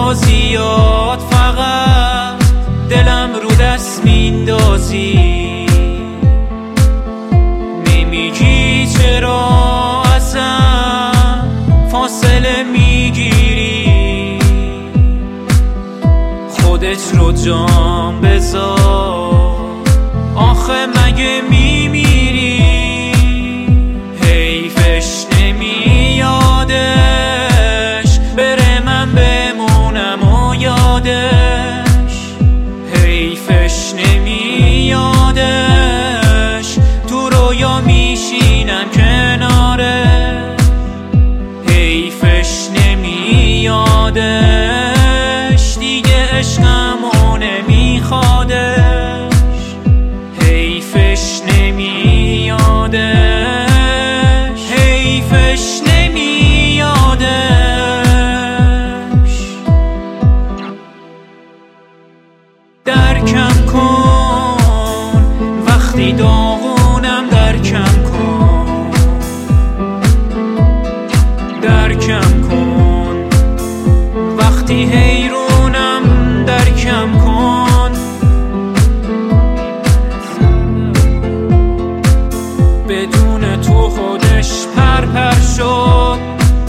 بازیات فقط دلم رو دست میندازی، نمیگی چرا ازم فاصله میگیری، خودت رو جام بذار آخه مگه میمیری؟ حیفش نمیادش بره من بمونم و یادش، حیفش نمیادش تو رویا میشینم کناره، حیفش نمیادش دیگه عشقمو نمیخوادش، حیفش نمیادش، حیفش نمیادش. درکم کن وقتی داغونم، درکم کن، درکم کن وقتی حیرونم، درکم کن، بدون تو خودش پرپر شد،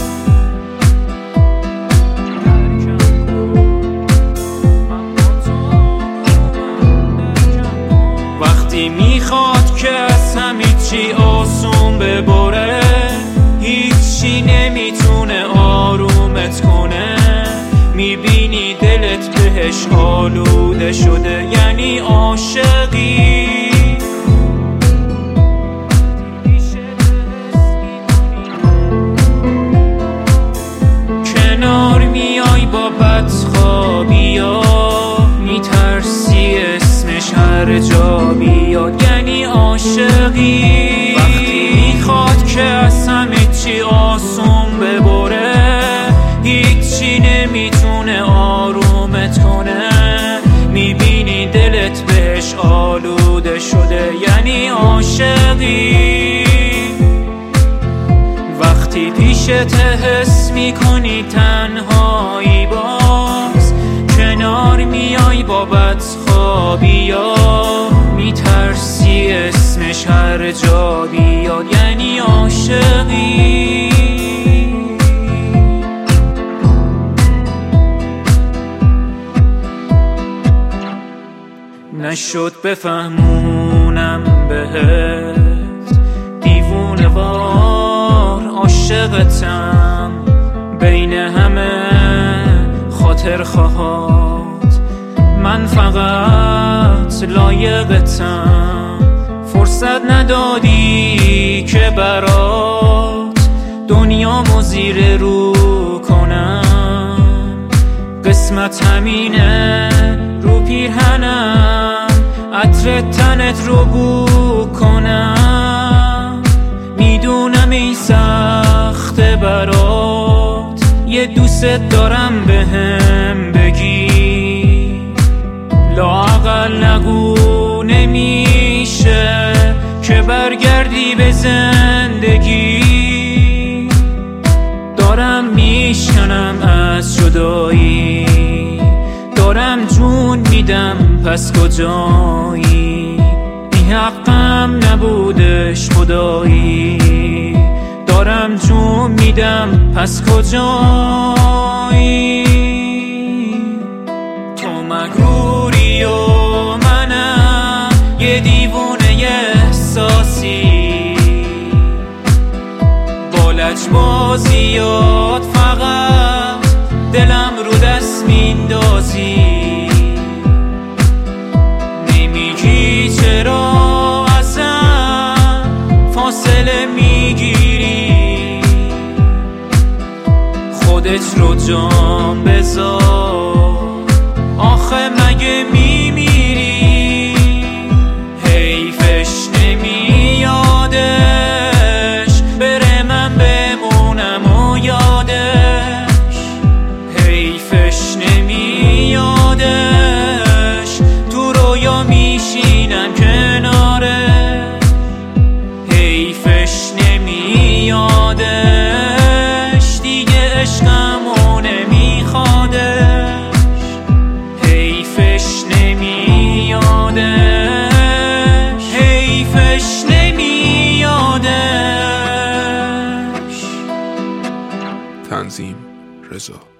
وقتی میخواد که از همه چی آسون ببره، هیچی نمیتونه آرومت کنه، میبینی دلت بهش آلوده شده، یعنی عاشقی. کنار میای با بدخوابی ها، میترسی اسمش هر جا بیاد، یعنی عاشقی. وقتی میخواد که از همه چی آسون ببره، هیچی نمیتونه آرومت کنه، میبینی دلت بهش آلوده شده، یعنی عاشقی. وقتی پیشت حس میکنی تنهایی، باز کنار میای با بدخوابی ها، میترسی اسمش هر جا بیاد، یعنی عاشقی. نشد بفهمونم بهت، دیوونه وار عاشقتم، بین همه خاطر خواهات من فقط لایقتم، فرصت ندادی که برات دنیامو زیر رو کنم، قسمت همینه رو پیرهنم عطر تنت رو بو کنم، میدونم این سخته برات، یه دوست دارم بهم بگی، لااقل نگو نمیشه که برگردی به زندگی، دارم میشکنم از جدایی، دارم جون میدم پس کجایی، این حقم نبودش خدایی، دارم جون میدم پس کجایی. تو مغروری و منم یه دیوونه احساسی، با لجبازیات فقط دلم رو دست میندازی، نمیگی چرا ازم فاصله میگیری، خودت رو جام بذار آخه مگه میمیری؟ حیفش نمیادش بره من بمونم و یادش، حیفش نمیادش تو رویا میشینم کناره، حیفش نمیادش دیگه عشقمو نمیخواد. رضا.